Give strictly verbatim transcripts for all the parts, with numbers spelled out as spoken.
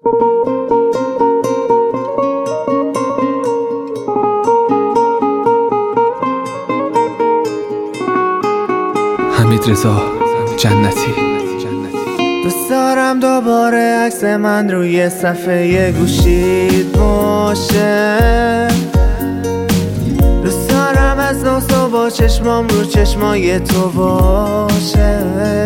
حمیدرضا جنتی. دوست دارم دوباره عکس من روی صفحه گوشید باشه. دوست دارم از نو صبح چشمام رو چشمای تو باشه.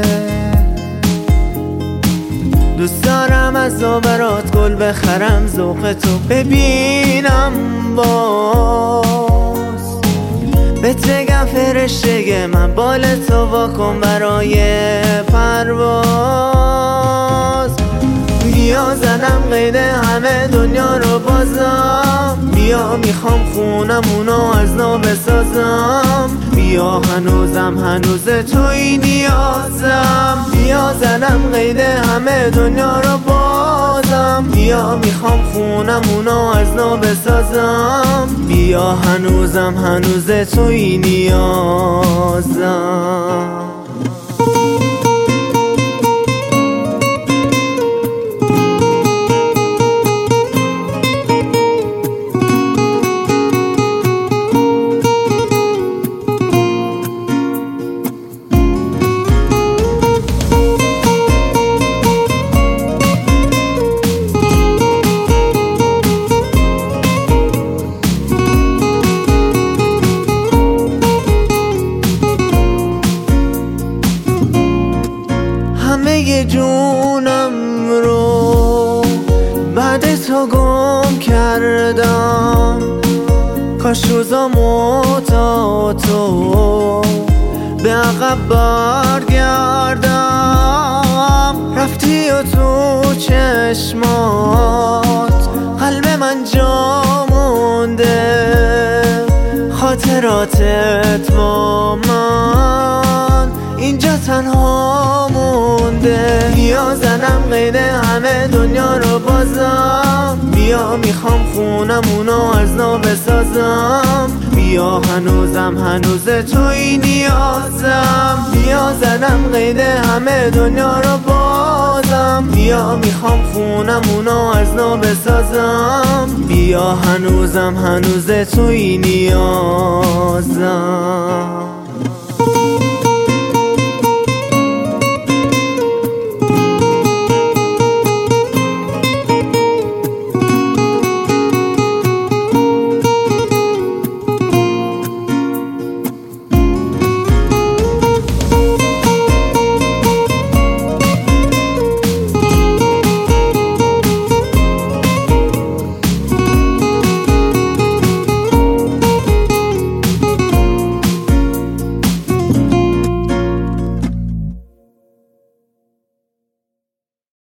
دوست دارم از نو برات گل بخرم، ذوق تو ببینم باز. بهت بگم فرشته من بال تو واکن برای پرواز. بیا زنم قید همه دنیا رو بازم. بیا میخوام خونمونو از نو بسازم. بیا هنوزم هنوز توی نیازم. بیا زنم قید همه دنیا رو بازم. بیا میخوام خونمونو از نو بسازم. بیا هنوزم هنوز توی نیازم. همه جونم رو بعد تو گم کردم. کاش روزامو تا تو به عقب برگردم. رفتی و تو چشمات قلب من جا مونده. خاطراتت با من اینجا تنها مونده. بیا زنم قید همه دنیا رو بازم. بیا میخوام خونمونو از نو بسازم. بیا هنوزم هنوز توی نیازم. بیا زنم قید همه دنیا رو بازم. بیا میخوام خونمونو از نو بسازم. بیا هنوزم هنوز توی نیازم.